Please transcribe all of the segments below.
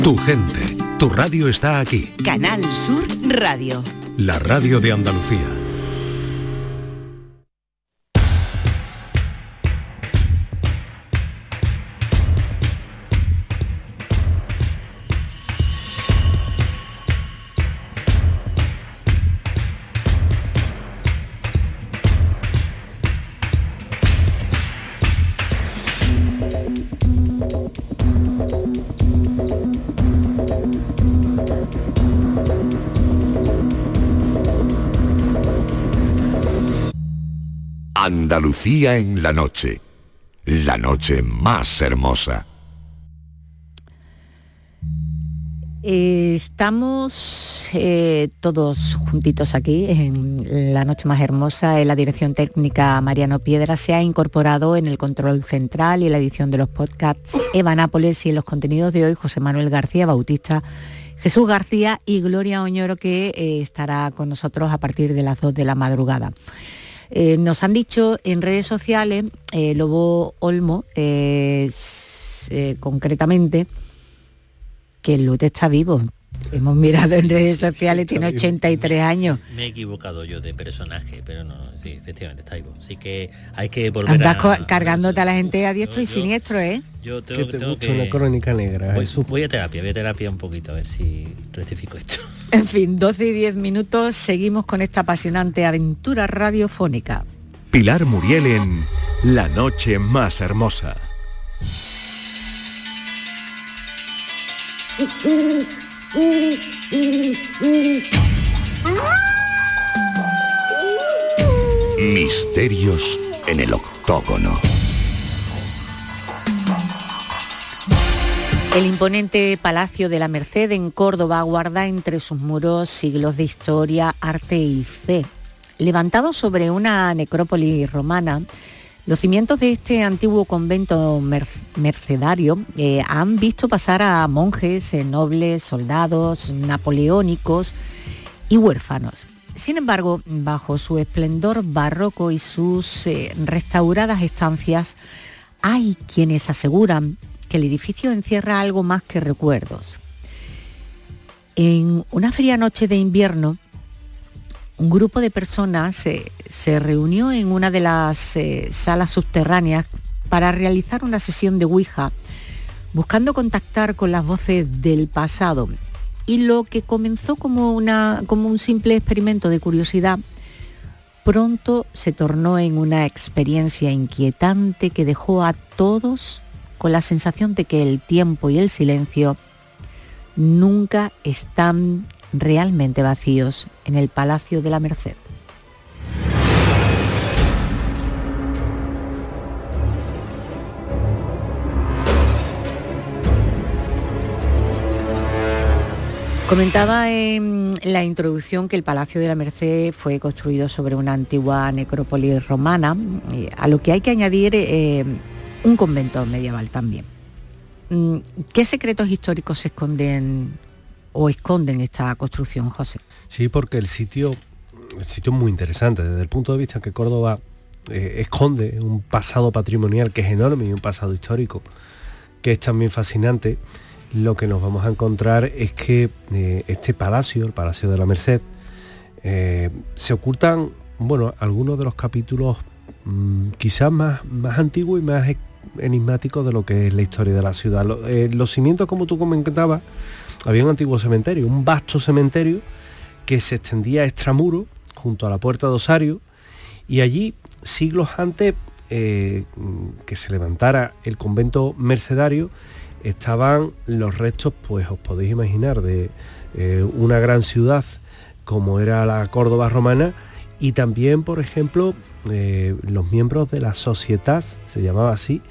Tu gente, tu radio está aquí. Canal Sur Radio. La radio de Andalucía. Andalucía en la noche más hermosa. Estamos todos juntitos aquí en La Noche Más Hermosa. En la dirección técnica Mariano Piedra, se ha incorporado en el control central y la edición de los podcasts Eva Nápoles, y en los contenidos de hoy José Manuel García Bautista, Jesús García y Gloria Oñoro, que estará con nosotros a partir de las 2 de la madrugada. Nos han dicho en redes sociales, Lobo Olmo, concretamente, que el Lute está vivo. Hemos mirado en redes sociales, tiene 83 años. Me he equivocado yo de personaje, pero no, sí, efectivamente está vivo. Así que hay que volver Andas cargándote a la gente a diestro y siniestro, ¿eh? Yo tengo que una crónica negra. Voy a terapia un poquito, a ver si rectifico esto. En fin, 12 y 10 minutos, seguimos con esta apasionante aventura radiofónica. Pilar Muriel en La Noche Más Hermosa. Misterios en el octógono. El imponente Palacio de la Merced en Córdoba guarda entre sus muros siglos de historia, arte y fe. Levantado sobre una necrópolis romana, los cimientos de este antiguo convento mercedario han visto pasar a monjes, nobles, soldados, napoleónicos y huérfanos. Sin embargo, bajo su esplendor barroco y sus restauradas estancias, hay quienes aseguran que el edificio encierra algo más que recuerdos. En una fría noche de invierno, un grupo de personas se reunió en una de las salas subterráneas para realizar una sesión de Ouija, buscando contactar con las voces del pasado. Y lo que comenzó como un simple experimento de curiosidad, pronto se tornó en una experiencia inquietante que dejó a todos con la sensación de que el tiempo y el silencio nunca están realmente vacíos en el Palacio de la Merced. Comentaba en la introducción que el Palacio de la Merced fue construido sobre una antigua necrópolis romana, a lo que hay que añadir un convento medieval también. ¿Qué secretos históricos se esconden esta construcción, José? Sí, porque el sitio es muy interesante desde el punto de vista que Córdoba esconde un pasado patrimonial que es enorme y un pasado histórico que es también fascinante. Lo que nos vamos a encontrar es que este palacio, el Palacio de la Merced, se ocultan, algunos de los capítulos quizás más antiguos y más enigmáticos de lo que es la historia de la ciudad. Los cimientos, como tú comentabas, había un antiguo cementerio, un vasto cementerio que se extendía a extramuro junto a la Puerta de Osario, y allí, siglos antes que se levantara el convento mercedario, estaban los restos, pues os podéis imaginar, de una gran ciudad como era la Córdoba romana, y también, por ejemplo, los miembros de la Societas, se llamaba así,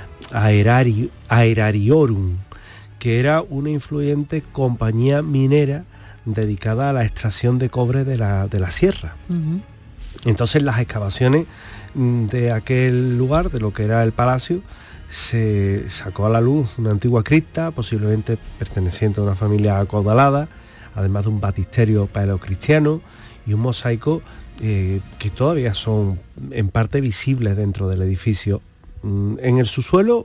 Aerariorum, que era una influyente compañía minera dedicada a la extracción de cobre de la sierra. Uh-huh. Entonces las excavaciones de aquel lugar, de lo que era el palacio, se sacó a la luz una antigua cripta, posiblemente perteneciente a una familia acaudalada, además de un baptisterio paleocristiano y un mosaico que todavía son en parte visibles dentro del edificio. En el subsuelo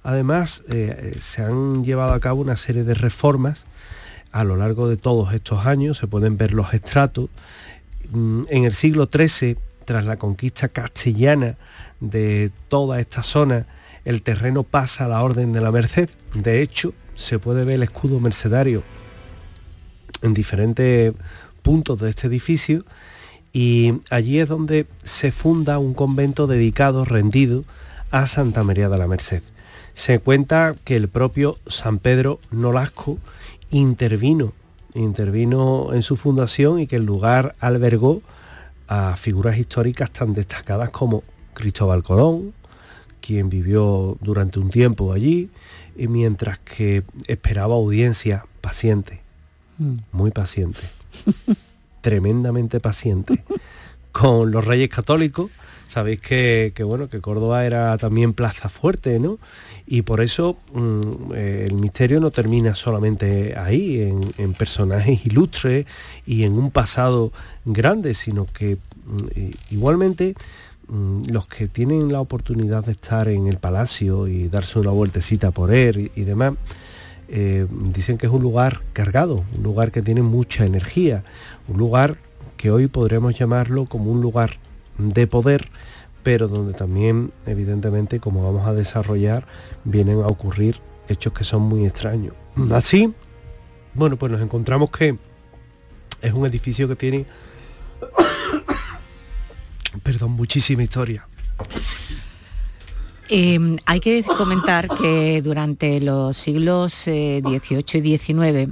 Además, se han llevado a cabo una serie de reformas a lo largo de todos estos años. Se pueden ver los estratos. En el siglo XIII, tras la conquista castellana de toda esta zona, el terreno pasa a la Orden de la Merced. De hecho, se puede ver el escudo mercedario en diferentes puntos de este edificio, y allí es donde se funda un convento dedicado, rendido a Santa María de la Merced. Se cuenta que el propio San Pedro Nolasco intervino en su fundación, y que el lugar albergó a figuras históricas tan destacadas como Cristóbal Colón, quien vivió durante un tiempo allí, y mientras que esperaba audiencia, paciente, muy paciente, tremendamente paciente, con los Reyes Católicos. Sabéis que Córdoba era también plaza fuerte, ¿no? Y por eso el misterio no termina solamente ahí, en personajes ilustres y en un pasado grande, sino que igualmente los que tienen la oportunidad de estar en el palacio y darse una vueltecita por él y demás, dicen que es un lugar cargado, un lugar que tiene mucha energía, un lugar que hoy podremos llamarlo como un lugar de poder, pero donde también, evidentemente, como vamos a desarrollar, vienen a ocurrir hechos que son muy extraños. Así, bueno, pues nos encontramos que es un edificio que tiene muchísima historia. Hay que comentar que durante los siglos XVIII y XIX,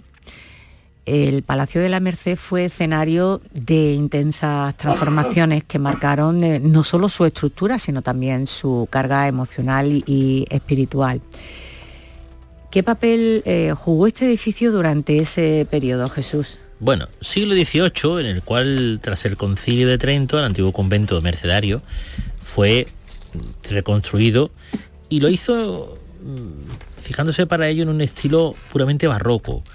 el Palacio de la Merced fue escenario de intensas transformaciones que marcaron no solo su estructura, sino también su carga emocional y espiritual. ¿Qué papel jugó este edificio durante ese periodo, Jesús? Bueno, siglo XVIII, en el cual, tras el Concilio de Trento, el antiguo convento mercedario fue reconstruido, y lo hizo fijándose para ello en un estilo puramente barroco.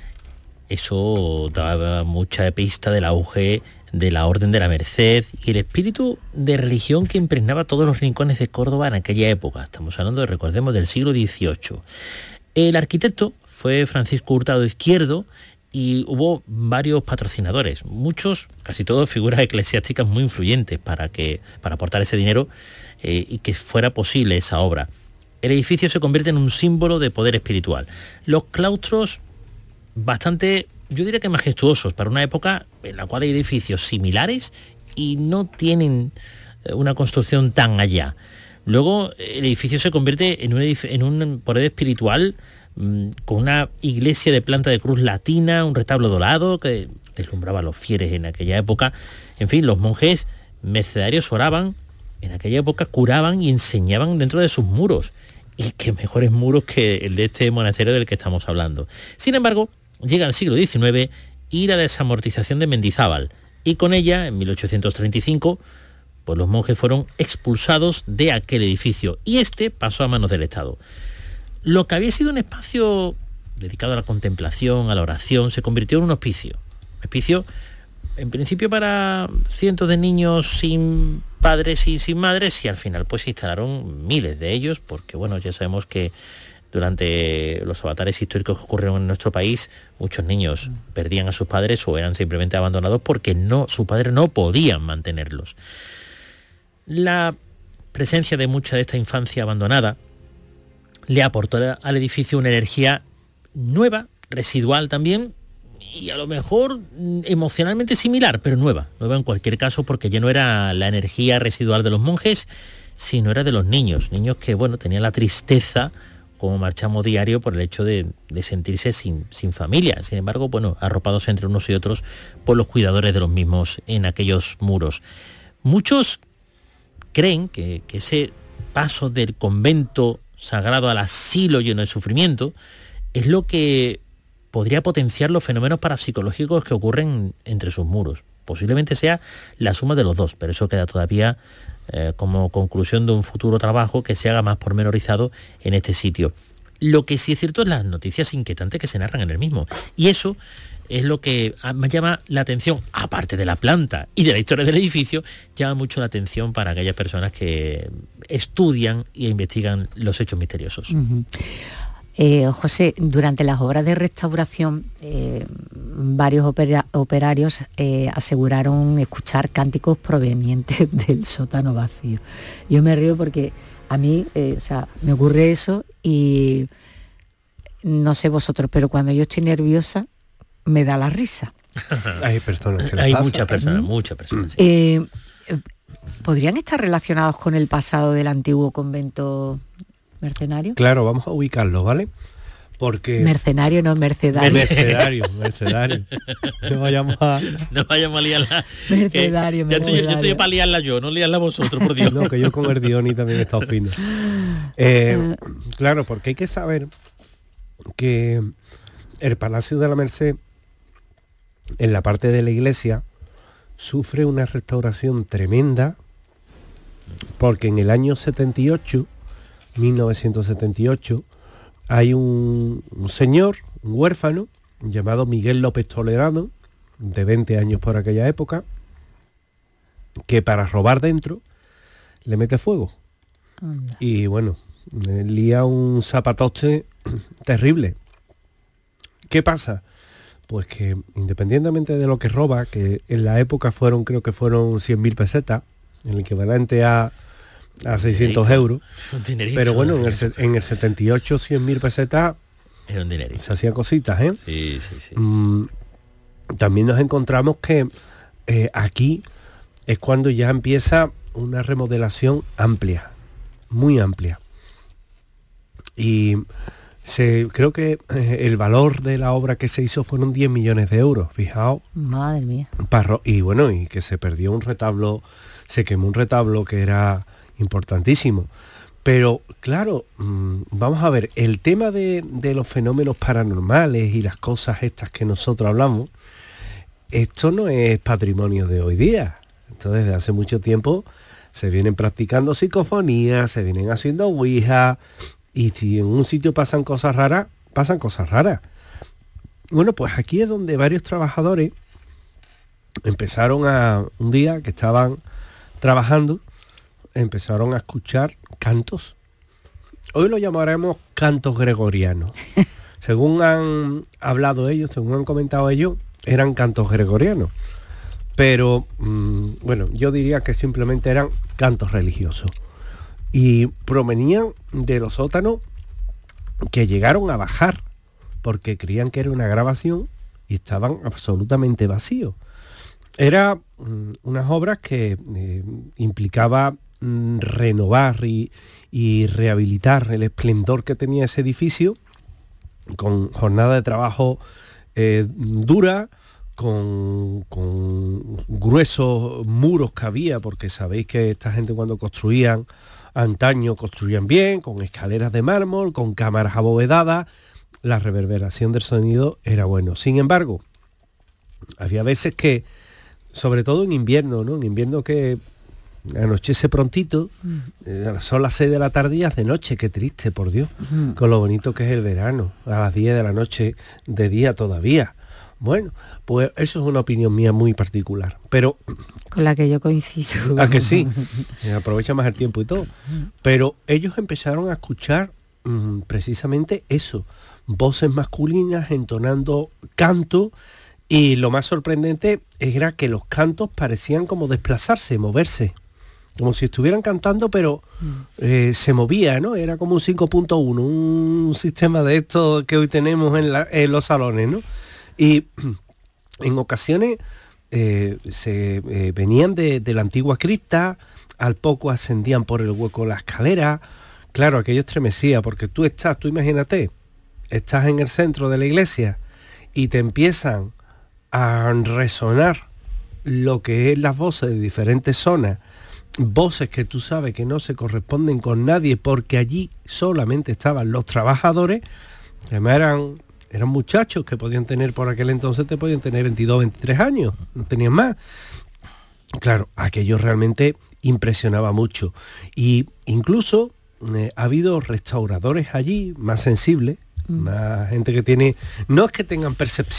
Eso daba mucha pista del auge de la Orden de la Merced y el espíritu de religión que impregnaba todos los rincones de Córdoba en aquella época. Estamos hablando, recordemos, del siglo XVIII. El arquitecto fue Francisco Hurtado Izquierdo, y hubo varios patrocinadores, muchos, casi todos figuras eclesiásticas muy influyentes para aportar ese dinero y que fuera posible esa obra. El edificio se convierte en un símbolo de poder espiritual. Los claustros, bastante, yo diría que majestuosos, para una época en la cual hay edificios similares y no tienen una construcción tan allá. Luego el edificio se convierte en un poder espiritual, con una iglesia de planta de cruz latina, un retablo dorado que deslumbraba a los fieles en aquella época. En fin, los monjes mercedarios oraban en aquella época, curaban y enseñaban dentro de sus muros. Y qué mejores muros que el de este monasterio del que estamos hablando. Sin embargo, llega el siglo XIX y la desamortización de Mendizábal, y con ella, en 1835, pues los monjes fueron expulsados de aquel edificio y este pasó a manos del Estado. Lo que había sido un espacio dedicado a la contemplación, a la oración, se convirtió en un hospicio. Hospicio, en principio, para cientos de niños sin padres y sin madres, y al final pues se instalaron miles de ellos, porque bueno, ya sabemos que durante los avatares históricos que ocurrieron en nuestro país, muchos niños perdían a sus padres o eran simplemente abandonados porque sus padres no podían mantenerlos. La presencia de mucha de esta infancia abandonada le aportó al edificio una energía nueva, residual también, y a lo mejor emocionalmente similar, pero nueva en cualquier caso, porque ya no era la energía residual de los monjes, sino era de los niños que, bueno, tenían la tristeza como marchamo diario por el hecho de sentirse sin familia. Sin embargo, bueno, arropados entre unos y otros por los cuidadores de los mismos en aquellos muros. Muchos creen que ese paso del convento sagrado al asilo lleno de sufrimiento es lo que podría potenciar los fenómenos parapsicológicos que ocurren entre sus muros. Posiblemente sea la suma de los dos, pero eso queda todavía como conclusión de un futuro trabajo que se haga más pormenorizado en este sitio. Lo que sí es cierto es las noticias inquietantes que se narran en el mismo, y eso es lo que me llama la atención, aparte de la planta y de la historia del edificio, llama mucho la atención para aquellas personas que estudian e investigan los hechos misteriosos. José, durante las obras de restauración, varios operarios aseguraron escuchar cánticos provenientes del sótano vacío. Yo me río porque a mí, me ocurre eso y no sé vosotros, pero cuando yo estoy nerviosa me da la risa. Hay personas que hay muchas personas. Sí. ¿Podrían estar relacionados con el pasado del antiguo convento mercenario? Claro, vamos a ubicarlo, ¿vale? Porque... Mercenario, no mercedario. Mercedario. No vayamos a liarla. Mercedario. Ya estoy para liarla yo, no liarla vosotros, por Dios. No, que yo con Erdioni también he estado fino. Claro, porque hay que saber que el Palacio de la Merced, en la parte de la iglesia, sufre una restauración tremenda, porque en el año 1978, hay un señor, un huérfano, llamado Miguel López Toledano, de 20 años por aquella época, que para robar dentro le mete fuego. Anda. Y bueno, lía un zapatoste terrible. ¿Qué pasa? Pues que independientemente de lo que roba, que en la época creo que fueron 100.000 pesetas, el equivalente a 600 euros, pero bueno, en el 78 100.000 pesetas era un dinerito. Se hacían cositas, ¿eh? Sí. También nos encontramos que aquí es cuando ya empieza una remodelación amplia, muy amplia. Y creo que el valor de la obra que se hizo fueron 10 millones de euros, fijaos. Madre mía. Y bueno, y que se perdió un retablo, se quemó un retablo que era importantísimo. Pero claro, vamos a ver, el tema de los fenómenos paranormales y las cosas estas que nosotros hablamos, esto no es patrimonio de hoy día. Esto desde hace mucho tiempo se vienen practicando psicofonías, se vienen haciendo ouija, y si en un sitio pasan cosas raras, pasan cosas raras. Bueno, pues aquí es donde varios trabajadores empezaron un día que estaban trabajando, empezaron a escuchar cantos. Hoy lo llamaremos cantos gregorianos. Según han hablado ellos, según han comentado ellos, eran cantos gregorianos. Pero, bueno, yo diría que simplemente eran cantos religiosos. Y provenían de los sótanos que llegaron a bajar, porque creían que era una grabación y estaban absolutamente vacíos. Era unas obras que implicaba renovar y rehabilitar el esplendor que tenía ese edificio, con jornada de trabajo dura, con gruesos muros que había, porque sabéis que esta gente cuando construían antaño construían bien, con escaleras de mármol, con cámaras abovedadas, la reverberación del sonido era bueno. Sin embargo, había veces que, sobre todo en invierno, ¿no? En invierno que anochece prontito, son las 6 de la tarde y hace noche, qué triste, por Dios, con lo bonito que es el verano, a las 10 de la noche de día todavía. Bueno, pues eso es una opinión mía muy particular, pero... Con la que yo coincido. ¿A que sí? Aprovecha más el tiempo y todo. Pero ellos empezaron a escuchar precisamente eso, voces masculinas entonando canto, y lo más sorprendente era que los cantos parecían como desplazarse, moverse, como si estuvieran cantando, pero se movía, ¿no? Era como un 5.1, un sistema de estos que hoy tenemos en los salones, ¿no? Y en ocasiones venían de la antigua cripta, al poco ascendían por el hueco de la escalera. Claro, aquello estremecía, porque tú imagínate, estás en el centro de la iglesia y te empiezan a resonar lo que es las voces de diferentes zonas, voces que tú sabes que no se corresponden con nadie, porque allí solamente estaban los trabajadores. Además eran muchachos que podían tener, por aquel entonces te podían tener 22, 23 años, no tenían más. Claro, aquello realmente impresionaba mucho. Y incluso ha habido restauradores allí más sensibles, más gente que tiene, no es que tengan percepción,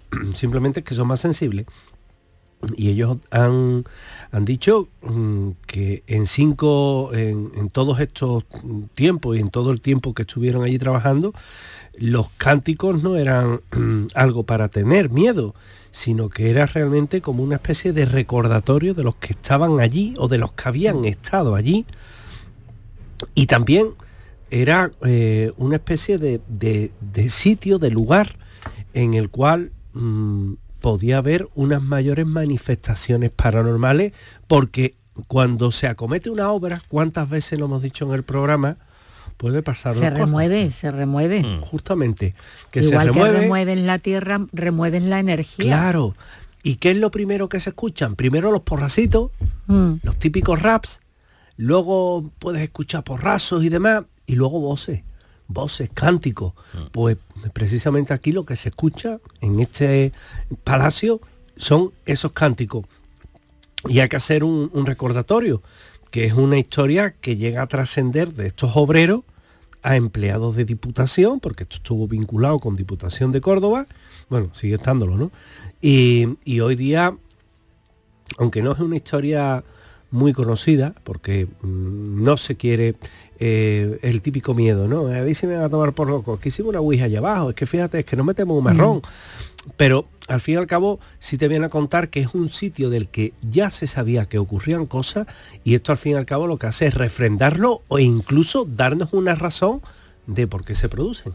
simplemente es que son más sensibles. Y ellos han dicho que en todos estos tiempos y en todo el tiempo que estuvieron allí trabajando, los cánticos no eran algo para tener miedo, sino que era realmente como una especie de recordatorio de los que estaban allí o de los que habían estado allí. Y también era una especie de sitio, de lugar en el cual podía haber unas mayores manifestaciones paranormales, porque cuando se acomete una obra, ¿cuántas veces lo hemos dicho en el programa? Puede pasar se remueve. Justamente, que igual se remueve. Que remueven la tierra, remueven la energía. Claro. ¿Y qué es lo primero que se escuchan? Primero los porracitos, los típicos raps, luego puedes escuchar porrazos y demás, y luego voces, cánticos. Pues precisamente aquí lo que se escucha en este palacio son esos cánticos. Y hay que hacer un recordatorio, que es una historia que llega a trascender de estos obreros a empleados de Diputación, porque esto estuvo vinculado con Diputación de Córdoba, bueno, sigue estándolo, ¿no? Y hoy día, aunque no es una historia muy conocida, porque no se quiere el típico miedo, ¿no? A ver si me van a tomar por loco, es que hicimos una ouija allá abajo, es que fíjate, es que no metemos un marrón. Pero al fin y al cabo sí te viene a contar que es un sitio del que ya se sabía que ocurrían cosas, y esto al fin y al cabo lo que hace es refrendarlo o incluso darnos una razón de por qué se producen.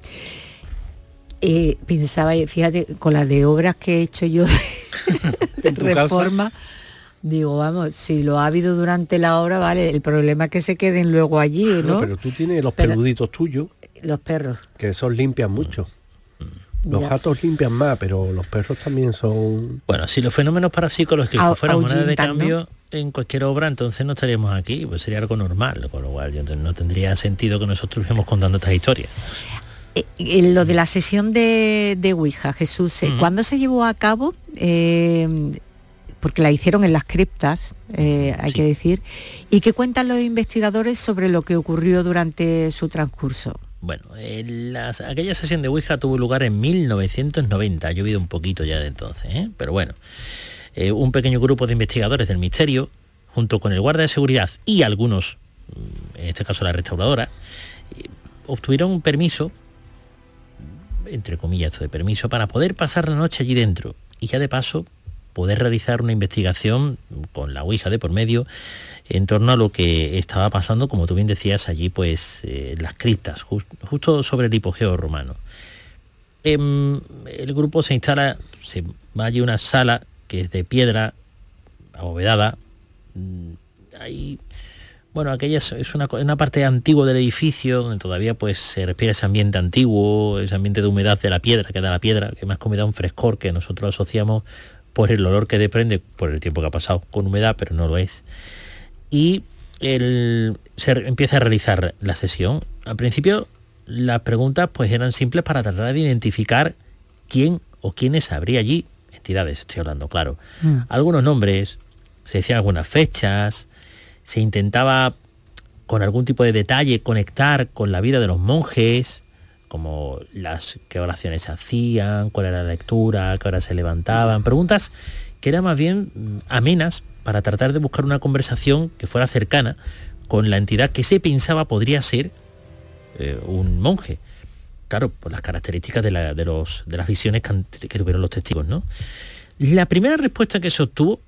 Pensaba, fíjate, con las de obras que he hecho yo de reforma, digo, vamos, si lo ha habido durante la obra, vale, el problema es que se queden luego allí, ¿no? Pero tú tienes los peluditos tuyos. Los perros. Que esos limpian mucho. Los gatos limpian más, pero los perros también son... Bueno, si los fenómenos parapsicológicos fueran moneda de cambio en cualquier obra, entonces no estaríamos aquí, pues sería algo normal, con lo cual no tendría sentido que nosotros estemos contando estas historias. Lo de la sesión de Ouija, Jesús, ¿cuándo se llevó a cabo? Porque la hicieron en las criptas, hay que decir. ¿Y qué cuentan los investigadores sobre lo que ocurrió durante su transcurso? Bueno, aquella sesión de Ouija tuvo lugar en 1990, ha llovido un poquito ya de entonces, pero bueno. Un pequeño grupo de investigadores del misterio, junto con el guardia de seguridad y algunos, en este caso la restauradora, obtuvieron un permiso, entre comillas esto de permiso, para poder pasar la noche allí dentro y ya de paso poder realizar una investigación con la Ouija de por medio en torno a lo que estaba pasando, como tú bien decías, allí pues las criptas, justo sobre el hipogeo romano. El grupo se va allí a una sala que es de piedra abovedada. Ahí, bueno, aquella es una parte antigua del edificio donde todavía pues se respira ese ambiente antiguo, ese ambiente de humedad de la piedra, que da la piedra, que más que humedad un frescor que nosotros asociamos por el olor que desprende por el tiempo que ha pasado con humedad, pero no lo es. Y se empieza a realizar la sesión. Al principio las preguntas pues eran simples para tratar de identificar quién o quiénes habría allí, entidades estoy hablando, claro. Algunos nombres, se decían algunas fechas, se intentaba con algún tipo de detalle conectar con la vida de los monjes, como qué oraciones hacían, cuál era la lectura, qué hora se levantaban, preguntas que eran más bien amenas para tratar de buscar una conversación que fuera cercana con la entidad que se pensaba podría ser un monje. Claro, por las características de las visiones que tuvieron los testigos, ¿no? La primera respuesta que se obtuvo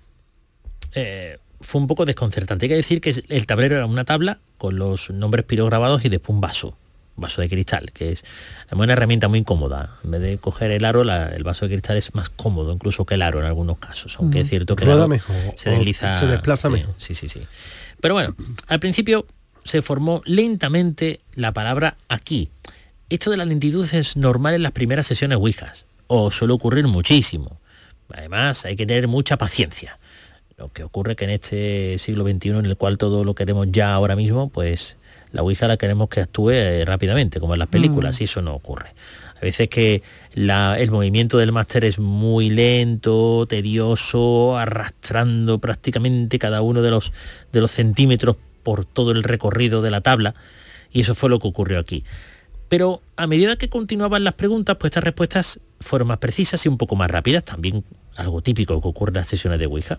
fue un poco desconcertante. Hay que decir que el tablero era una tabla con los nombres pirograbados y después un vaso de cristal, que es una herramienta muy cómoda. En vez de coger el aro, el vaso de cristal es más cómodo incluso que el aro en algunos casos, aunque es cierto que el aro se desliza, se desplaza mejor. Sí. Pero bueno, al principio se formó lentamente la palabra aquí. Esto de la lentitud es normal en las primeras sesiones ouijas, o suele ocurrir muchísimo. Además, hay que tener mucha paciencia. Lo que ocurre que en este siglo XXI, en el cual todo lo queremos ya ahora mismo, pues la ouija la queremos que actúe rápidamente, como en las películas, y eso no ocurre. A veces que el movimiento del máster es muy lento, tedioso, arrastrando prácticamente cada uno de los centímetros por todo el recorrido de la tabla, y eso fue lo que ocurrió aquí. Pero a medida que continuaban las preguntas, pues estas respuestas fueron más precisas y un poco más rápidas, también algo típico que ocurre en las sesiones de Ouija.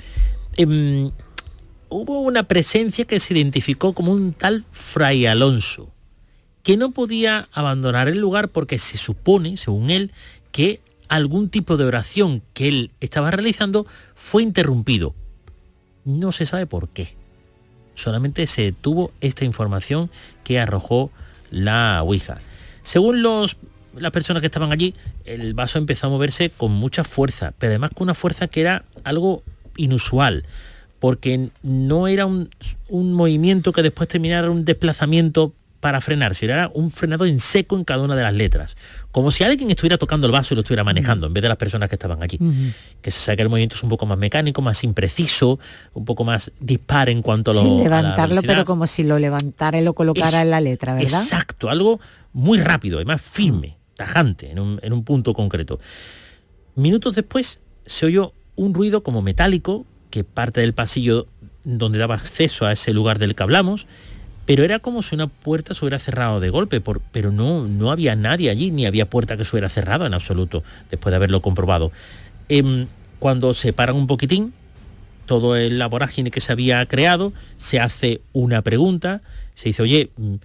Hubo una presencia que se identificó como un tal Fray Alonso, que no podía abandonar el lugar porque se supone, según él, que algún tipo de oración que él estaba realizando fue interrumpido. No se sabe por qué. Solamente se tuvo esta información que arrojó la Ouija. Según las personas que estaban allí, el vaso empezó a moverse con mucha fuerza, pero además con una fuerza que era algo inusual, porque no era un movimiento que después terminara en un desplazamiento para frenar, sino era un frenado en seco en cada una de las letras, como si alguien estuviera tocando el vaso y lo estuviera manejando, en vez de las personas que estaban allí. Que se sabe que el movimiento es un poco más mecánico, más impreciso, un poco más dispar en cuanto a levantarlo, pero como si lo levantara y lo colocara en la letra, ¿verdad? Exacto, algo muy rápido, además firme, tajante, en un punto concreto. Minutos después se oyó un ruido como metálico, que parte del pasillo donde daba acceso a ese lugar del que hablamos, pero era como si una puerta se hubiera cerrado de golpe, pero no había nadie allí, ni había puerta que se hubiera cerrado en absoluto, después de haberlo comprobado. Cuando se paran un poquitín, todo la vorágine que se había creado, se hace una pregunta, se dice, oye,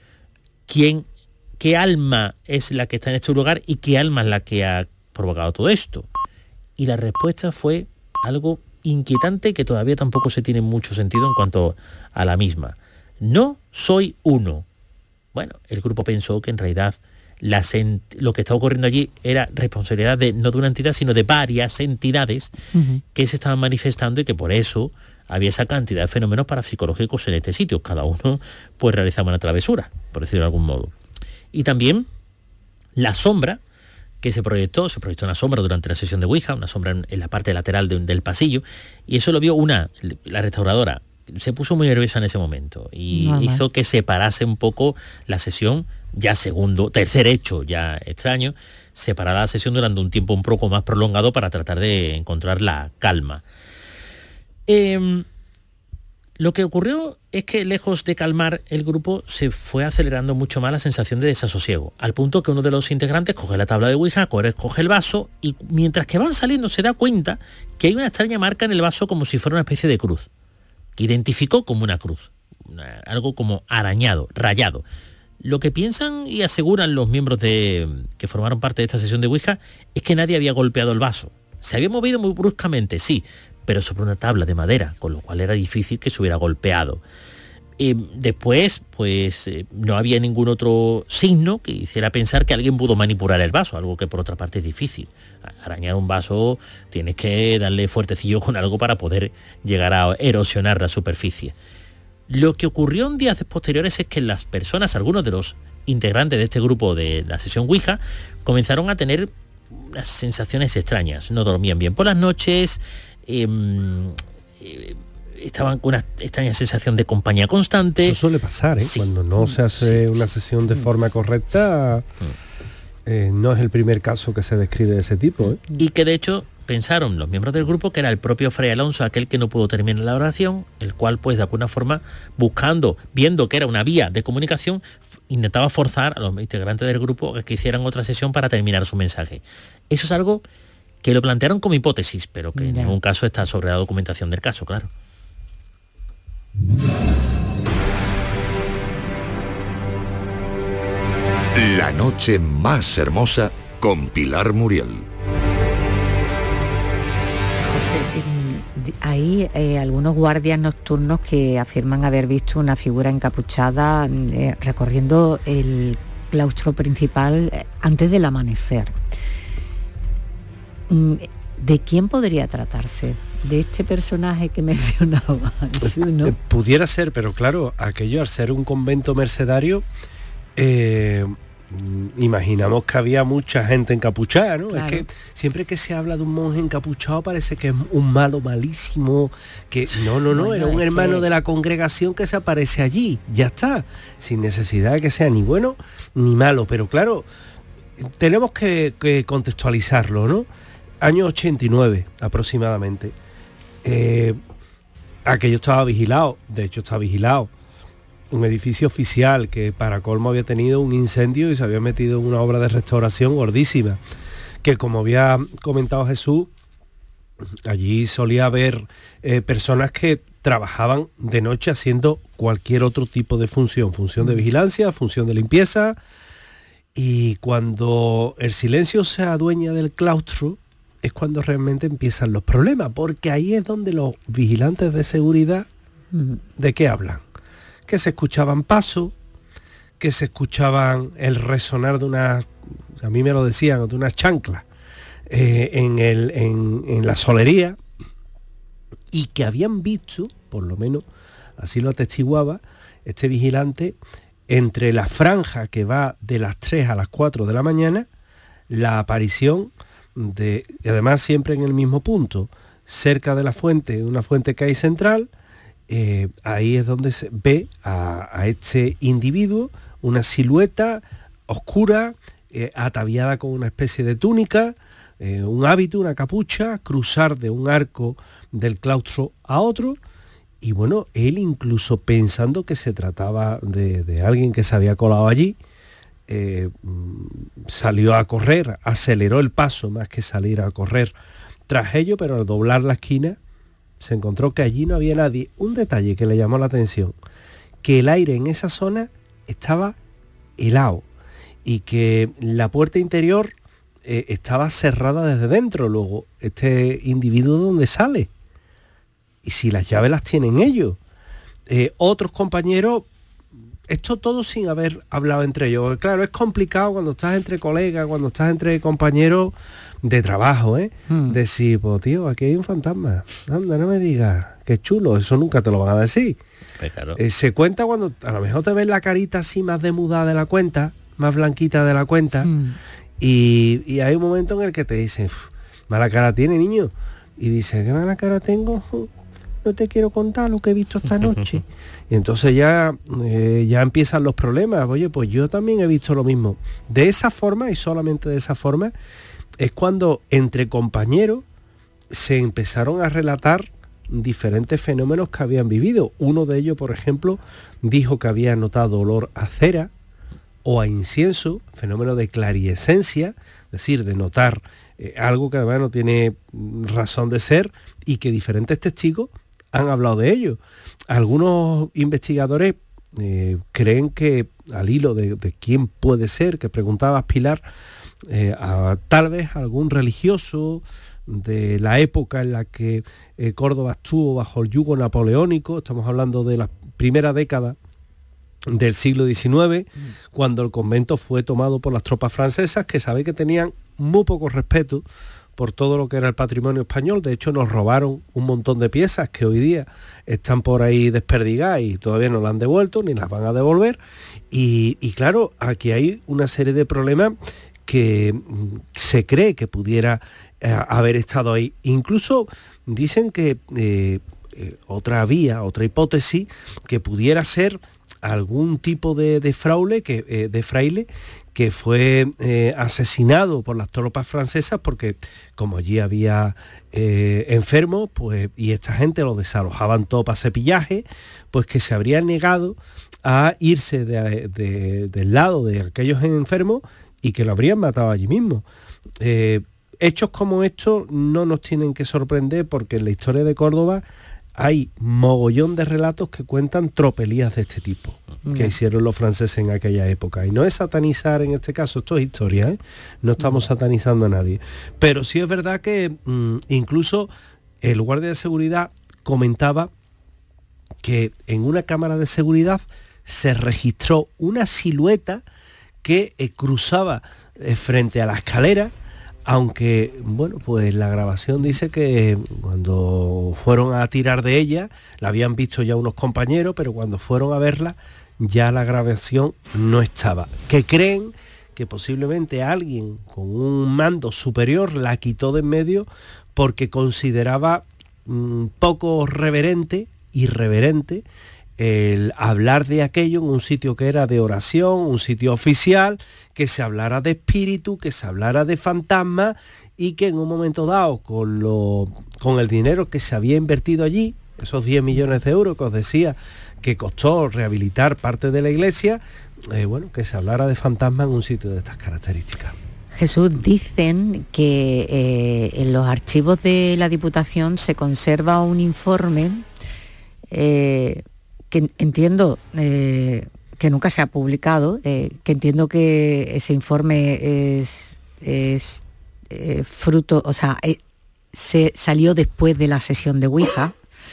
¿qué alma es la que está en este lugar y qué alma es la que ha provocado todo esto? Y la respuesta fue algo inquietante que todavía tampoco se tiene mucho sentido en cuanto a la misma. No soy uno. Bueno, el grupo pensó que en realidad lo que está ocurriendo allí era responsabilidad no de una entidad, sino de varias entidades que se estaban manifestando y que por eso había esa cantidad de fenómenos parapsicológicos en este sitio. Cada uno pues realizaba una travesura, por decirlo de algún modo. Y también la sombra que se proyectó una sombra durante la sesión de Ouija, una sombra en la parte lateral del pasillo, y eso lo vio la restauradora. Se puso muy nerviosa en ese momento y hizo que se parase un poco la sesión, ya tercer hecho ya extraño, separara la sesión durante un tiempo un poco más prolongado para tratar de encontrar la calma. Lo que ocurrió es que lejos de calmar el grupo se fue acelerando mucho más la sensación de desasosiego, al punto que uno de los integrantes coge la tabla de Ouija, coge el vaso y mientras que van saliendo se da cuenta que hay una extraña marca en el vaso como si fuera una especie de cruz, que identificó como una cruz, algo como arañado, rayado. Lo que piensan y aseguran los miembros que formaron parte de esta sesión de Ouija es que nadie había golpeado el vaso. Se había movido muy bruscamente, sí, pero sobre una tabla de madera, con lo cual era difícil que se hubiera golpeado. Después, no había ningún otro signo que hiciera pensar que alguien pudo manipular el vaso, algo que por otra parte es difícil. Arañar un vaso tienes que darle fuertecillo con algo para poder llegar a erosionar la superficie. Lo que ocurrió en días posteriores es que las personas, algunos de los integrantes de este grupo de la sesión Ouija, comenzaron a tener unas sensaciones extrañas. No dormían bien por las noches, estaban con una extraña sensación de compañía constante. Eso suele pasar, sí. Cuando no se hace una sesión de forma correcta, no es el primer caso que se describe de ese tipo. Y que de hecho pensaron los miembros del grupo que era el propio Fray Alonso aquel que no pudo terminar la oración, el cual pues de alguna forma viendo que era una vía de comunicación, intentaba forzar a los integrantes del grupo a que hicieran otra sesión para terminar su mensaje. Eso es algo que lo plantearon como hipótesis, pero que en ningún caso está sobre la documentación del caso, claro. La noche más hermosa con Pilar Muriel. José, hay algunos guardias nocturnos que afirman haber visto una figura encapuchada recorriendo el claustro principal antes del amanecer. ¿De quién podría tratarse? ¿De este personaje que mencionaba? ¿No? Pudiera ser, pero claro, aquello al ser un convento mercedario, imaginamos que había mucha gente encapuchada, ¿no? Claro. Es que siempre que se habla de un monje encapuchado parece que es un malo malísimo, que no, era un hermano de la congregación que se aparece allí, ya está, sin necesidad de que sea ni bueno ni malo, pero claro, tenemos que contextualizarlo, ¿no? Año 89 aproximadamente. Aquello estaba vigilado, de hecho está vigilado. Un edificio oficial que para colmo había tenido un incendio y se había metido en una obra de restauración gordísima. que, como había comentado Jesús, allí solía haber personas que trabajaban de noche haciendo cualquier otro tipo de función de vigilancia, función de limpieza, y cuando el silencio se adueña del claustro es cuando realmente empiezan los problemas, porque ahí es donde los vigilantes de seguridad, ¿de qué hablan? Que se escuchaban pasos, que se escuchaban el resonar de unas, a mí me lo decían, de unas chanclas en la solería, y que habían visto, por lo menos así lo atestiguaba este vigilante, entre la franja que va de las 3 a las 4 de la mañana, la aparición de, y además siempre en el mismo punto, cerca de la fuente, una fuente que hay central, ahí es donde se ve a este individuo, una silueta oscura, ataviada con una especie de túnica, un hábito, una capucha, cruzar de un arco del claustro a otro, y bueno, él incluso pensando que se trataba de alguien que se había colado allí, salió a correr, aceleró el paso más que salir a correr tras ello, pero al doblar la esquina se encontró que allí no había nadie. Un detalle que le llamó la atención, que el aire en esa zona estaba helado y que la puerta interior estaba cerrada desde dentro. Luego, este individuo, ¿dónde sale? Y si las llaves las tienen ellos. Otros compañeros, esto todo sin haber hablado entre ellos. Porque claro, es complicado cuando estás entre colegas, cuando estás entre compañeros de trabajo, decir, pues tío, aquí hay un fantasma. Anda, no me digas, qué chulo, eso nunca te lo van a decir. Pues claro. Se cuenta cuando a lo mejor te ves la carita así más demudada de la cuenta, más blanquita de la cuenta, y hay un momento en el que te dicen, mala cara tiene, niño. Y dice, ¿qué mala cara tengo? No te quiero contar lo que he visto esta noche. Y entonces ya empiezan los problemas. Oye, pues yo también he visto lo mismo. De esa forma, y solamente de esa forma, es cuando entre compañeros se empezaron a relatar diferentes fenómenos que habían vivido. Uno de ellos, por ejemplo, dijo que había notado olor a cera o a incienso, fenómeno de clariescencia, es decir, de notar algo que además no tiene razón de ser, y que diferentes testigos han hablado de ello. Algunos investigadores creen que, al hilo de quién puede ser, que preguntabas, Pilar, tal vez algún religioso de la época en la que Córdoba estuvo bajo el yugo napoleónico. Estamos hablando de la primera década del siglo XIX, cuando el convento fue tomado por las tropas francesas, que sabe que tenían muy poco respeto por todo lo que era el patrimonio español. De hecho, nos robaron un montón de piezas que hoy día están por ahí desperdigadas y todavía no las han devuelto ni las van a devolver. Y claro, aquí hay una serie de problemas que se cree que pudiera haber estado ahí. Incluso dicen que otra hipótesis, que pudiera ser algún tipo de fraile que fue asesinado por las tropas francesas, porque como allí había enfermos, pues, y esta gente lo desalojaban todo para cepillaje, pues que se habría negado a irse del lado de aquellos enfermos y que lo habrían matado allí mismo. Hechos como estos no nos tienen que sorprender, porque en la historia de Córdoba hay mogollón de relatos que cuentan tropelías de este tipo que hicieron los franceses en aquella época. Y no es satanizar en este caso, esto es historia, no estamos satanizando a nadie. Pero sí es verdad que incluso el guardia de seguridad comentaba que en una cámara de seguridad se registró una silueta que cruzaba frente a la escalera, aunque, bueno, pues la grabación dice que cuando fueron a tirar de ella, la habían visto ya unos compañeros, pero cuando fueron a verla, ya la grabación no estaba. Que creen que posiblemente alguien con un mando superior la quitó de en medio porque consideraba poco irreverente, el hablar de aquello en un sitio que era de oración, un sitio oficial, que se hablara de espíritu, que se hablara de fantasmas, y que en un momento dado, con el dinero que se había invertido allí, esos 10 millones de euros que os decía que costó rehabilitar parte de la iglesia, bueno, que se hablara de fantasmas en un sitio de estas características. Jesús, dicen que en los archivos de la Diputación se conserva un informe que entiendo que nunca se ha publicado, que entiendo que ese informe es fruto, o sea, se salió después de la sesión de Ouija,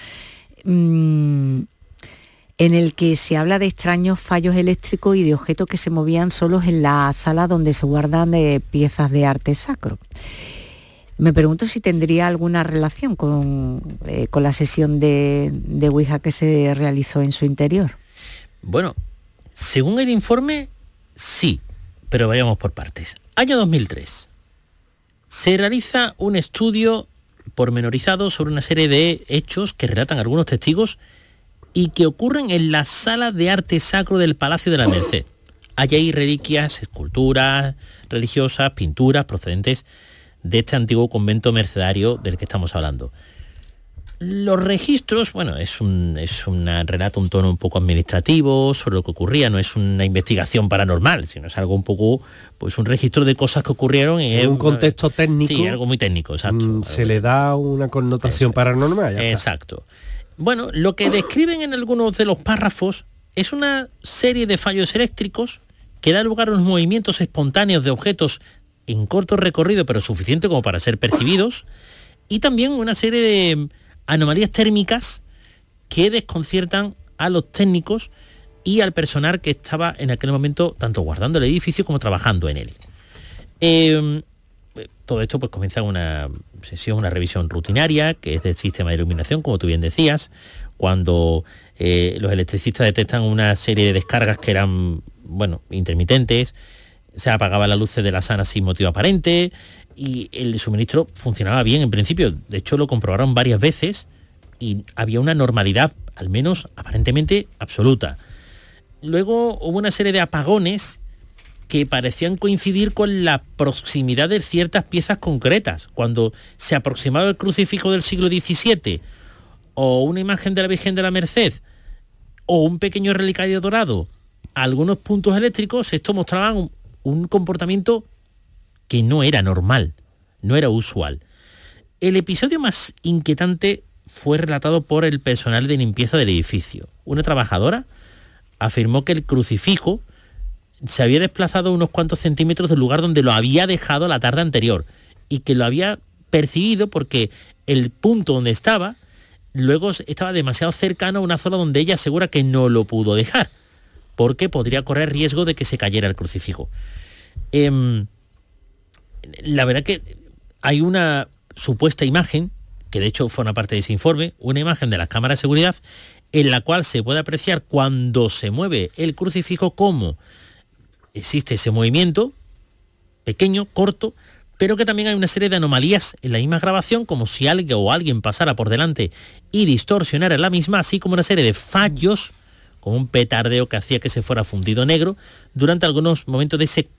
en el que se habla de extraños fallos eléctricos y de objetos que se movían solos en la sala donde se guardan piezas de arte sacro. Me pregunto si tendría alguna relación con la sesión de Ouija que se realizó en su interior. Bueno, según el informe, sí, pero vayamos por partes. Año 2003. Se realiza un estudio pormenorizado sobre una serie de hechos que relatan algunos testigos y que ocurren en la sala de arte sacro del Palacio de la Merced. Hay ahí reliquias, esculturas religiosas, pinturas procedentes de este antiguo convento mercedario del que estamos hablando. Los registros, bueno, es un relato, un tono un poco administrativo sobre lo que ocurría, no es una investigación paranormal, sino es algo un poco, pues un registro de cosas que ocurrieron en un contexto técnico. Sí, algo muy técnico, exacto. Se le da una connotación paranormal. Exacto. Bueno, lo que describen en algunos de los párrafos es una serie de fallos eléctricos que da lugar a unos movimientos espontáneos de objetos en corto recorrido, pero suficiente como para ser percibidos, y también una serie de anomalías térmicas que desconciertan a los técnicos y al personal que estaba en aquel momento tanto guardando el edificio como trabajando en él. Todo esto pues comienza una sesión, una revisión rutinaria, que es del sistema de iluminación, como tú bien decías, cuando los electricistas detectan una serie de descargas que eran, bueno, intermitentes, se apagaban las luces de la sala sin motivo aparente, y el suministro funcionaba bien en principio. De hecho, lo comprobaron varias veces y había una normalidad, al menos aparentemente, absoluta. Luego hubo una serie de apagones que parecían coincidir con la proximidad de ciertas piezas concretas. Cuando se aproximaba el crucifijo del siglo XVII, o una imagen de la Virgen de la Merced, o un pequeño relicario dorado, a algunos puntos eléctricos, esto mostraba un comportamiento que no era normal, no era usual. El episodio más inquietante fue relatado por el personal de limpieza del edificio. Una trabajadora afirmó que el crucifijo se había desplazado unos cuantos centímetros del lugar donde lo había dejado la tarde anterior y que lo había percibido porque el punto donde estaba luego estaba demasiado cercano a una zona donde ella asegura que no lo pudo dejar porque podría correr riesgo de que se cayera el crucifijo. La verdad que hay una supuesta imagen, que de hecho forma parte de ese informe, una imagen de las cámaras de seguridad en la cual se puede apreciar cuando se mueve el crucifijo cómo existe ese movimiento pequeño, corto, pero que también hay una serie de anomalías en la misma grabación, como si alguien pasara por delante y distorsionara la misma, así como una serie de fallos, como un petardeo que hacía que se fuera fundido negro durante algunos momentos de ese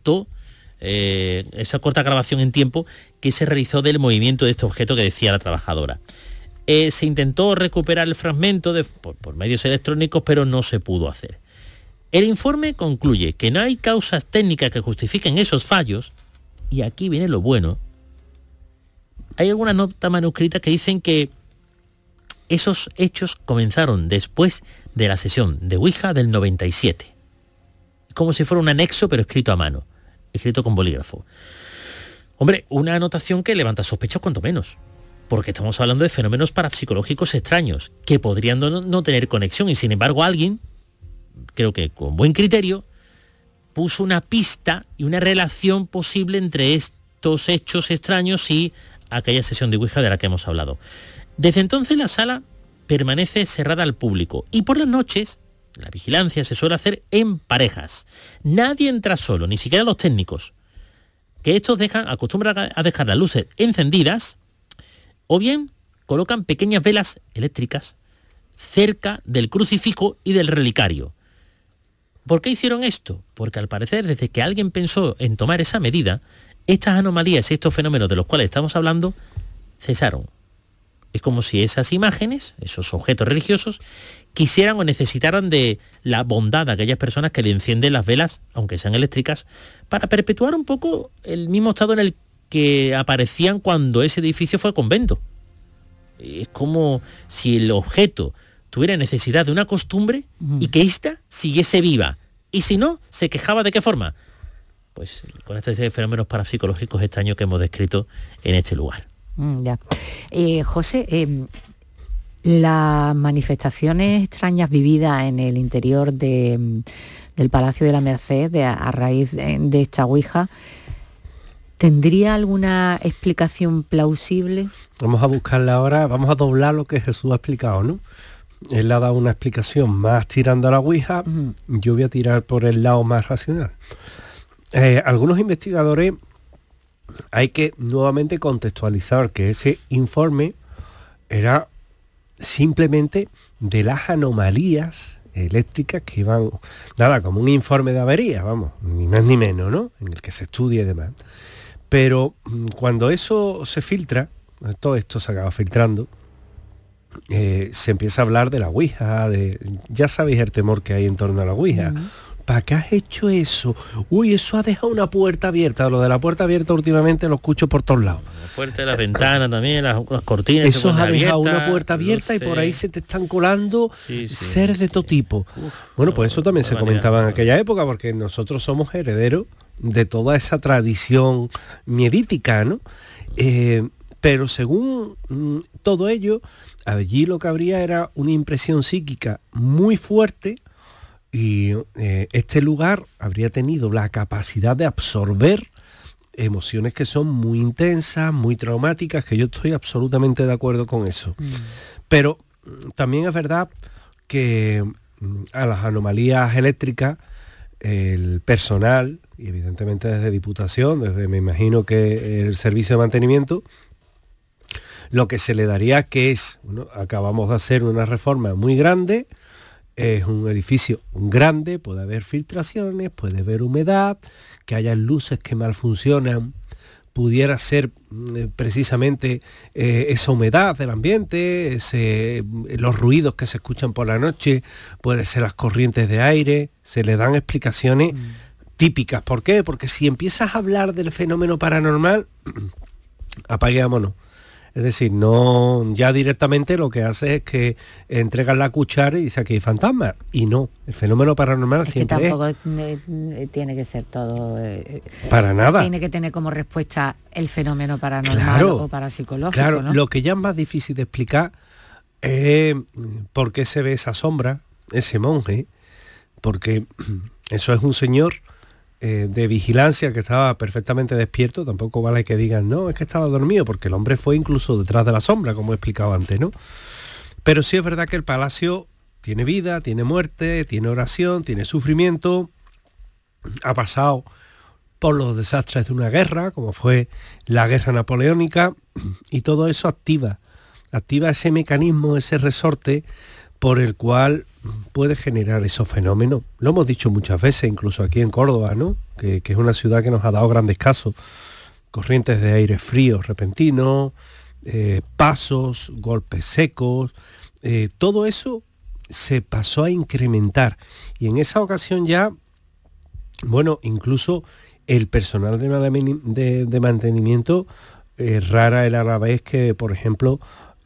esa corta grabación en tiempo que se realizó del movimiento de este objeto que decía la trabajadora. Se intentó recuperar el fragmento por medios electrónicos, pero no se pudo hacer. El informe concluye que no hay causas técnicas que justifiquen esos fallos, y aquí viene lo bueno. Hay algunas notas manuscritas que dicen que esos hechos comenzaron después de la sesión de Ouija del 97. Como si fuera un anexo, pero escrito a mano, escrito con bolígrafo. Hombre, una anotación que levanta sospechas cuanto menos, porque estamos hablando de fenómenos parapsicológicos extraños, que podrían no tener conexión, y sin embargo alguien, creo que con buen criterio, puso una pista y una relación posible entre estos hechos extraños y aquella sesión de Ouija de la que hemos hablado. Desde entonces la sala permanece cerrada al público y por las noches la vigilancia se suele hacer en parejas. Nadie entra solo, ni siquiera los técnicos, que estos acostumbran a dejar las luces encendidas o bien colocan pequeñas velas eléctricas cerca del crucifijo y del relicario. ¿Por qué hicieron esto? Porque al parecer, desde que alguien pensó en tomar esa medida, estas anomalías y estos fenómenos de los cuales estamos hablando cesaron. Es como si esas imágenes, esos objetos religiosos, quisieran o necesitaran de la bondad de aquellas personas que le encienden las velas, aunque sean eléctricas, para perpetuar un poco el mismo estado en el que aparecían cuando ese edificio fue convento. Es como si el objeto tuviera necesidad de una costumbre y que ésta siguiese viva. Y si no, ¿se quejaba de qué forma? Pues con estos fenómenos parapsicológicos extraños que hemos descrito en este lugar. Ya. José, las manifestaciones extrañas vividas en el interior del Palacio de la Merced a raíz de esta ouija, ¿tendría alguna explicación plausible? Vamos a buscarla ahora, vamos a doblar lo que Jesús ha explicado, ¿no? Él ha dado una explicación más tirando a la ouija, yo voy a tirar por el lado más racional. Algunos investigadores, hay que nuevamente contextualizar que ese informe era simplemente de las anomalías eléctricas que iban, nada, como un informe de avería, vamos, ni más ni menos, ¿no? En el que se estudia y demás. Pero cuando eso se filtra, todo esto se acaba filtrando, se empieza a hablar de la ouija, ya sabéis el temor que hay en torno a la ouija. ¿Para qué has hecho eso? Uy, eso ha dejado una puerta abierta. Lo de la puerta abierta últimamente lo escucho por todos lados. La puerta de las ventanas también, las cortinas. Eso ha dejado una puerta abierta, luces, y por ahí se te están colando seres de todo tipo. Bueno, pues eso también se comentaba en aquella época, porque nosotros somos herederos de toda esa tradición miedítica, ¿no? Pero según todo ello, allí lo que habría era una impresión psíquica muy fuerte. Y este lugar habría tenido la capacidad de absorber emociones que son muy intensas, muy traumáticas, que yo estoy absolutamente de acuerdo con eso. Pero también es verdad que a las anomalías eléctricas, el personal, y evidentemente desde Diputación, desde me imagino que el servicio de mantenimiento, lo que se le daría que es, bueno, acabamos de hacer una reforma muy grande, es un edificio grande, puede haber filtraciones, puede haber humedad, que haya luces que mal funcionan, pudiera ser precisamente esa humedad del ambiente, los ruidos que se escuchan por la noche, puede ser las corrientes de aire, se le dan explicaciones típicas. ¿Por qué? Porque si empiezas a hablar del fenómeno paranormal, apaguémonos. Es decir, no, ya directamente lo que hace es que entregan la cuchara y dice que hay fantasmas. Y no, el fenómeno paranormal es siempre que tampoco tiene que ser todo... para nada. Tiene que tener como respuesta el fenómeno paranormal, claro, o parapsicológico, claro, ¿no? Lo que ya es más difícil de explicar es por qué se ve esa sombra, ese monje, porque eso es un señor de vigilancia que estaba perfectamente despierto. Tampoco vale que digan, no, es que estaba dormido, porque el hombre fue incluso detrás de la sombra, como he explicado antes, ¿no? Pero sí es verdad que el palacio tiene vida, tiene muerte, tiene oración, tiene sufrimiento, ha pasado por los desastres de una guerra, como fue la guerra napoleónica, y todo eso activa ese mecanismo, ese resorte por el cual puede generar esos fenómenos. Lo hemos dicho muchas veces, incluso aquí en Córdoba, ¿no? Que es una ciudad que nos ha dado grandes casos. Corrientes de aire frío repentinos, pasos, golpes secos, todo eso se pasó a incrementar. Y en esa ocasión ya, bueno, incluso el personal de mantenimiento, rara era la vez que, por ejemplo,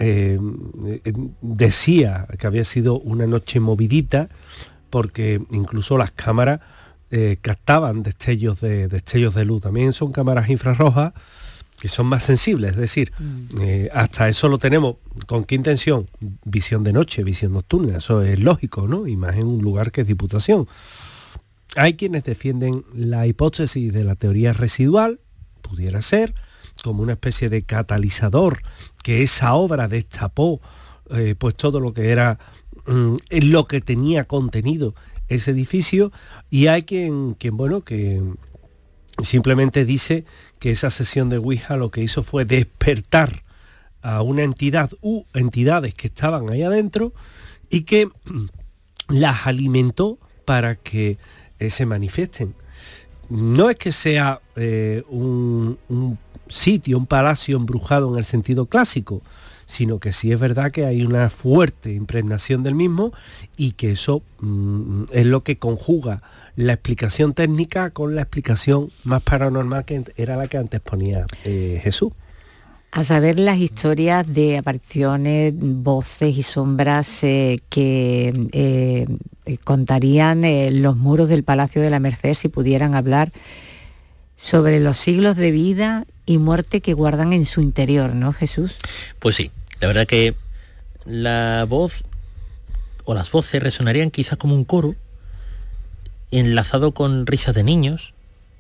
decía que había sido una noche movidita, porque incluso las cámaras captaban destellos de luz. También son cámaras infrarrojas que son más sensibles, es decir, hasta eso lo tenemos. ¿Con qué intención? Visión de noche, visión nocturna, eso es lógico, ¿no? Y más en un lugar que es Diputación. Hay quienes defienden la hipótesis de la teoría residual, pudiera ser, como una especie de catalizador, que esa obra destapó pues todo lo que era lo que tenía contenido ese edificio, y hay quien bueno, que simplemente dice que esa sesión de Ouija lo que hizo fue despertar a una entidad u entidades que estaban ahí adentro y que las alimentó para que se manifiesten. No es que sea un sitio, un palacio embrujado en el sentido clásico, sino que sí es verdad que hay una fuerte impregnación del mismo y que eso es lo que conjuga la explicación técnica con la explicación más paranormal, que era la que antes ponía Jesús. A saber las historias de apariciones, voces y sombras que contarían los muros del Palacio de la Merced si pudieran hablar sobre los siglos de vida y muerte que guardan en su interior, ¿no, Jesús? Pues sí, la verdad que la voz o las voces resonarían quizás como un coro enlazado con risas de niños.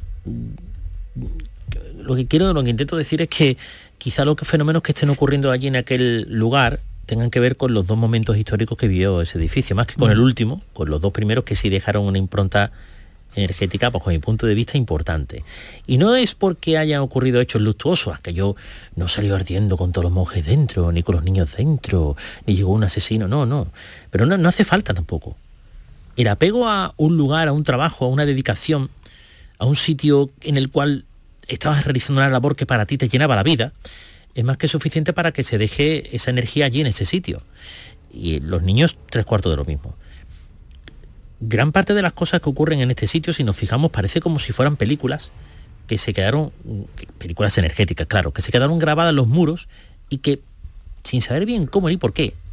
Lo que intento decir es que quizá los fenómenos que estén ocurriendo allí en aquel lugar tengan que ver con los dos momentos históricos que vivió ese edificio, más que con el último, con los dos primeros que sí dejaron una impronta energética, bajo mi punto de vista, importante. Y no es porque hayan ocurrido hechos luctuosos, aquello no salió ardiendo con todos los monjes dentro, ni con los niños dentro, ni llegó un asesino, no. Pero no hace falta tampoco. El apego a un lugar, a un trabajo, a una dedicación, a un sitio en el cual estabas realizando una labor que para ti te llenaba la vida, es más que suficiente para que se deje esa energía allí en ese sitio. Y los niños, 3/4 de lo mismo. Gran parte de las cosas que ocurren en este sitio, si nos fijamos, parece como si fueran películas que se quedaron, películas energéticas, claro, que se quedaron grabadas en los muros y que, sin saber bien cómo ni por qué,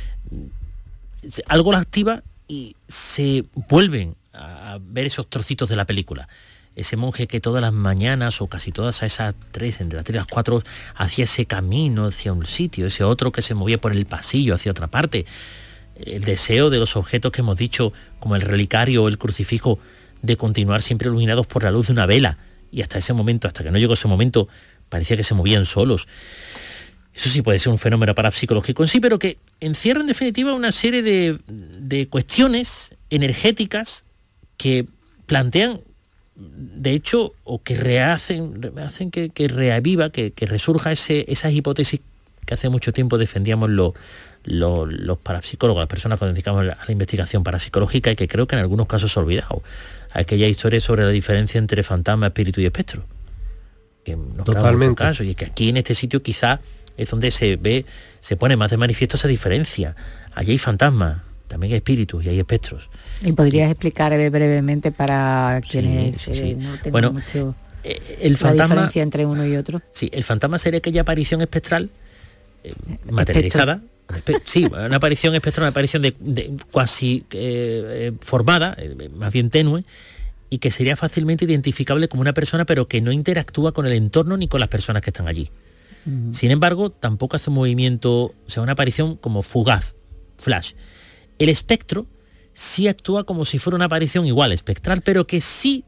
algo las activa y se vuelven a ver esos trocitos de la película. Ese monje que todas las mañanas, o casi todas a esas 3, entre las 3 y las 4, hacía ese camino hacia un sitio, ese otro que se movía por el pasillo hacia otra parte. El deseo de los objetos que hemos dicho, como el relicario o el crucifijo, de continuar siempre iluminados por la luz de una vela. Y hasta ese momento, hasta que no llegó ese momento, parecía que se movían solos. Eso sí puede ser un fenómeno parapsicológico en sí, pero que encierra en definitiva una serie de cuestiones energéticas que plantean, de hecho, o que hacen que reaviva, que resurja esas hipótesis que hace mucho tiempo defendíamos los parapsicólogos, las personas que nos dedicamos a la investigación parapsicológica, y que creo que en algunos casos se ha olvidado. Aquella historia sobre la diferencia entre fantasma, espíritu y espectro, que nos Totalmente. Caso, y que aquí en este sitio quizá es donde se pone más de manifiesto esa diferencia. Allí hay fantasmas, también hay espíritus y hay espectros. ¿Y podrías explicar brevemente para quienes sí. no tengan mucho el fantasma, la diferencia entre uno y otro? Sí, el fantasma sería aquella aparición espectral materializada. Sí, una aparición espectral, una aparición de cuasi formada, más bien tenue, y que sería fácilmente identificable como una persona, pero que no interactúa con el entorno ni con las personas que están allí. Sin embargo, tampoco hace un movimiento, o sea, una aparición como fugaz, flash. El espectro sí actúa como si fuera una aparición igual, espectral, pero que sí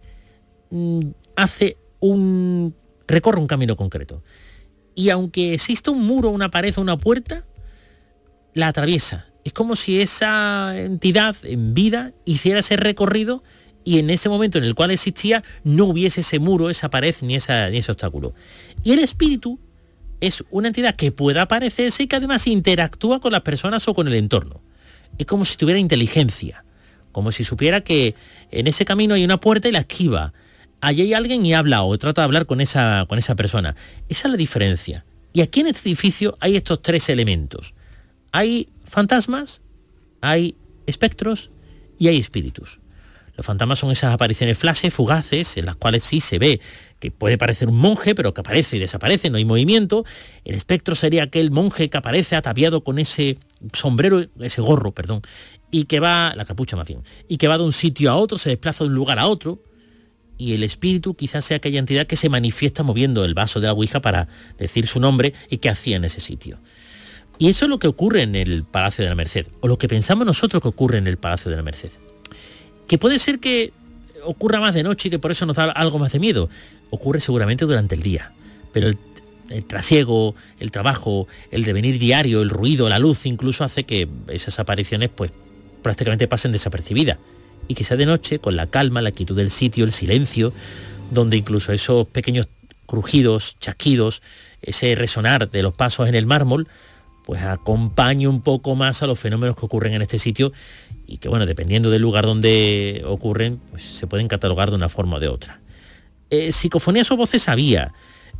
recorre un camino concreto. Y aunque exista un muro, una pared o una puerta, la atraviesa. Es como si esa entidad en vida hiciera ese recorrido y en ese momento en el cual existía no hubiese ese muro, esa pared ni ese obstáculo. Y el espíritu es una entidad que pueda aparecerse y que además interactúa con las personas o con el entorno. Es como si tuviera inteligencia, como si supiera que en ese camino hay una puerta y la esquiva. Allí hay alguien y habla o trata de hablar con esa persona. Esa es la diferencia. Y aquí en este edificio hay estos 3 elementos. Hay fantasmas, hay espectros y hay espíritus. Los fantasmas son esas apariciones flashes, fugaces, en las cuales sí se ve que puede parecer un monje, pero que aparece y desaparece, no hay movimiento. El espectro sería aquel monje que aparece ataviado con ese gorro, y que va, la capucha más bien, y que va de un sitio a otro, se desplaza de un lugar a otro. Y el espíritu quizás sea aquella entidad que se manifiesta moviendo el vaso de la ouija para decir su nombre y qué hacía en ese sitio. Y eso es lo que ocurre en el Palacio de la Merced, o lo que pensamos nosotros que ocurre en el Palacio de la Merced. Que puede ser que ocurra más de noche y que por eso nos da algo más de miedo. Ocurre seguramente durante el día, pero el trasiego, el trabajo, el devenir diario, el ruido, la luz, incluso hace que esas apariciones pues prácticamente pasen desapercibidas. Y que sea de noche, con la calma, la quietud del sitio, el silencio, donde incluso esos pequeños crujidos, chasquidos, ese resonar de los pasos en el mármol, pues acompañe un poco más a los fenómenos que ocurren en este sitio y que, bueno, dependiendo del lugar donde ocurren, pues se pueden catalogar de una forma o de otra. Psicofonías o voces había.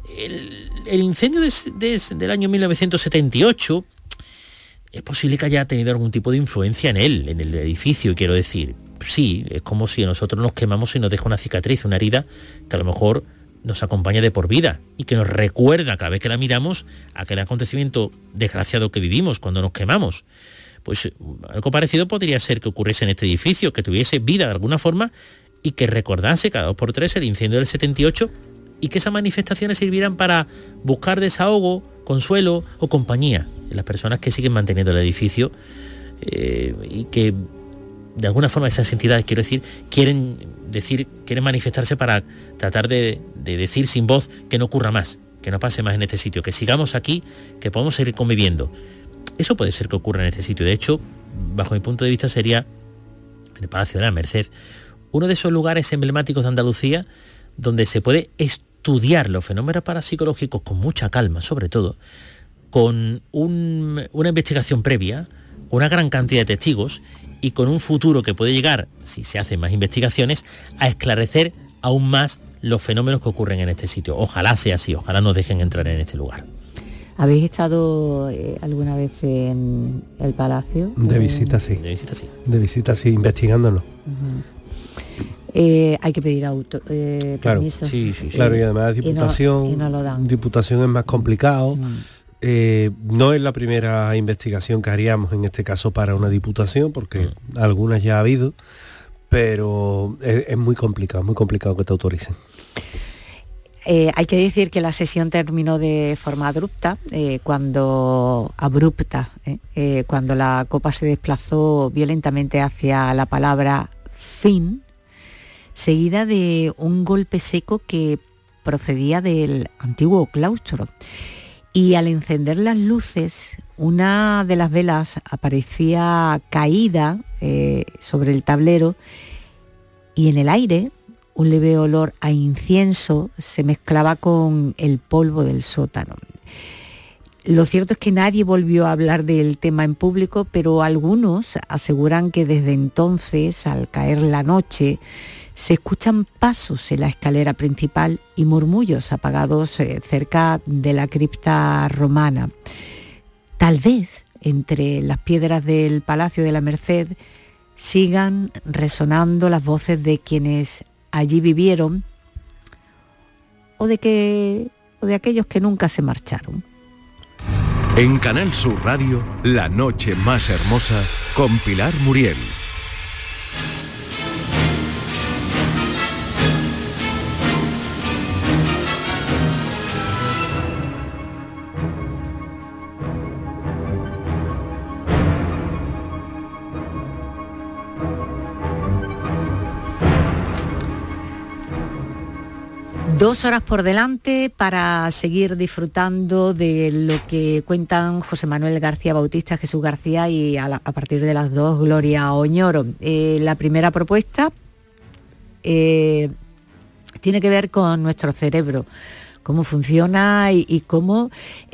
El incendio del año 1978 es posible que haya tenido algún tipo de influencia en él, en el edificio, quiero decir. Sí, es como si nosotros nos quemamos y nos deja una cicatriz, una herida que a lo mejor nos acompaña de por vida y que nos recuerda cada vez que la miramos aquel acontecimiento desgraciado que vivimos cuando nos quemamos. Pues algo parecido podría ser que ocurriese en este edificio, que tuviese vida de alguna forma y que recordase cada 2 por 3 el incendio del 78 y que esas manifestaciones sirvieran para buscar desahogo, consuelo o compañía en las personas que siguen manteniendo el edificio y que de alguna forma esas entidades, quiero decir, quieren manifestarse para tratar de decir sin voz que no ocurra más, que no pase más en este sitio, que sigamos aquí, que podamos seguir conviviendo. Eso puede ser que ocurra en este sitio. De hecho, bajo mi punto de vista, sería en el Palacio de la Merced uno de esos lugares emblemáticos de Andalucía donde se puede estudiar los fenómenos parapsicológicos con mucha calma, sobre todo, con una investigación previa, una gran cantidad de testigos y con un futuro que puede llegar, si se hacen más investigaciones, a esclarecer aún más los fenómenos que ocurren en este sitio. Ojalá sea así, ojalá nos dejen entrar en este lugar. ¿Habéis estado alguna vez en el Palacio? De visita, sí. De visita, sí, investigándolo. Hay que pedir permiso. Sí. Claro, y además Diputación, y no lo dan. Diputación es más complicado. No es la primera investigación que haríamos en este caso para una diputación, porque algunas ya ha habido, pero es muy complicado que te autoricen. Hay que decir que la sesión terminó de forma abrupta, cuando la copa se desplazó violentamente hacia la palabra fin, seguida de un golpe seco que procedía del antiguo claustro. Y al encender las luces, una de las velas aparecía caída sobre el tablero y en el aire un leve olor a incienso se mezclaba con el polvo del sótano. Lo cierto es que nadie volvió a hablar del tema en público, pero algunos aseguran que desde entonces, al caer la noche, se escuchan pasos en la escalera principal y murmullos apagados cerca de la cripta romana. Tal vez entre las piedras del Palacio de la Merced sigan resonando las voces de quienes allí vivieron o de aquellos que nunca se marcharon. En Canal Sur Radio, La Noche Más Hermosa con Pilar Muriel. Dos horas por delante para seguir disfrutando de lo que cuentan José Manuel García Bautista, Jesús García y a partir de las 2, Gloria Oñoro. La primera propuesta tiene que ver con nuestro cerebro, cómo funciona y cómo...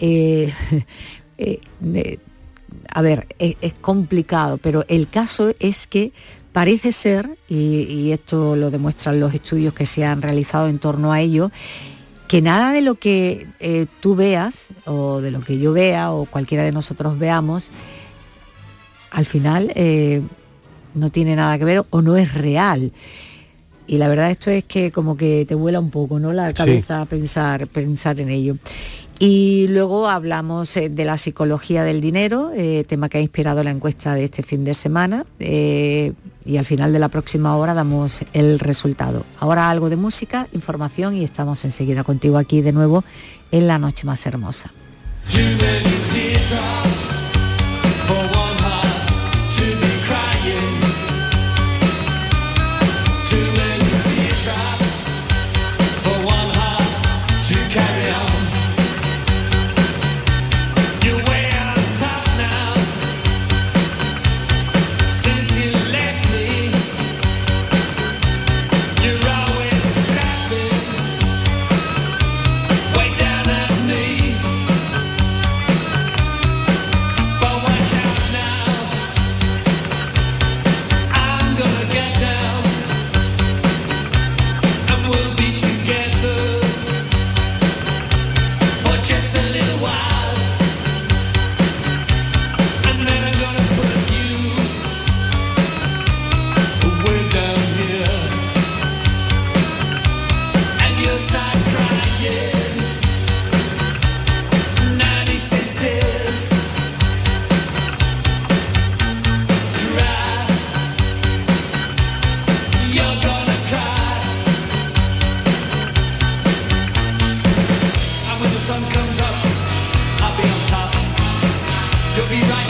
es complicado, pero el caso es que parece ser, y esto lo demuestran los estudios que se han realizado en torno a ello, que nada de lo que tú veas, o de lo que yo vea, o cualquiera de nosotros veamos, al final no tiene nada que ver o no es real. Y la verdad esto es que como que te vuela un poco, ¿no?, la cabeza, sí, pensar en ello. Y luego hablamos de la psicología del dinero, tema que ha inspirado la encuesta de este fin de semana, y al final de la próxima hora damos el resultado. Ahora algo de música, información y estamos enseguida contigo aquí de nuevo en La Noche Más Hermosa.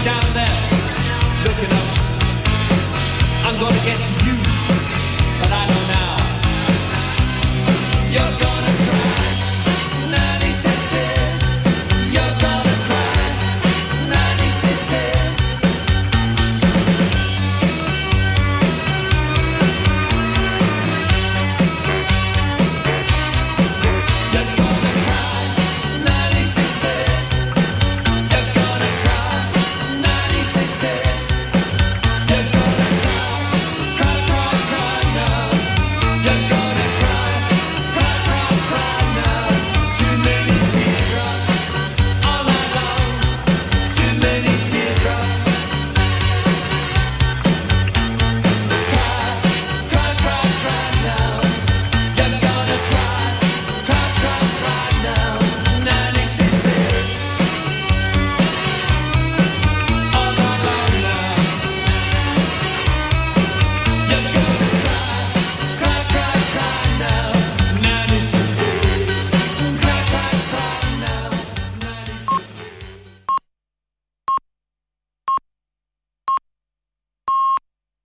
down.